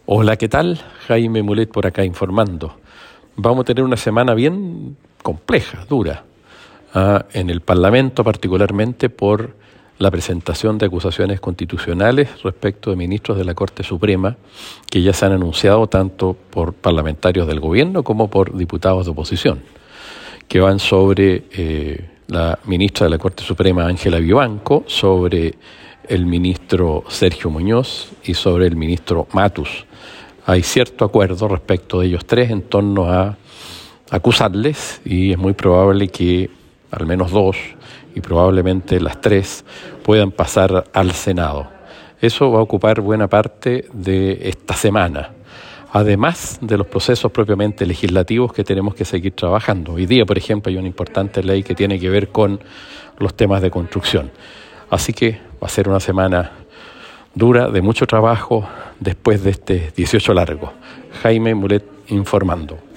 Hola, ¿qué tal? Jaime Mulet por acá informando. Vamos a tener una semana bien compleja, dura, en el Parlamento particularmente por la presentación de acusaciones constitucionales respecto de ministros de la Corte Suprema que ya se han anunciado tanto por parlamentarios del gobierno como por diputados de oposición, que van sobre la ministra de la Corte Suprema, Ángela Vivanco, sobre el ministro Sergio Muñoz y sobre el ministro Matus. Hay cierto acuerdo respecto de ellos tres en torno a acusarles y es muy probable que al menos dos y probablemente las tres puedan pasar al Senado. Eso va a ocupar buena parte de esta semana, además de los procesos propiamente legislativos que tenemos que seguir trabajando. Hoy día, por ejemplo, hay una importante ley que tiene que ver con los temas de construcción. Así que va a ser una semana dura, de mucho trabajo, después de este 18 largo. Jaime Mulet informando.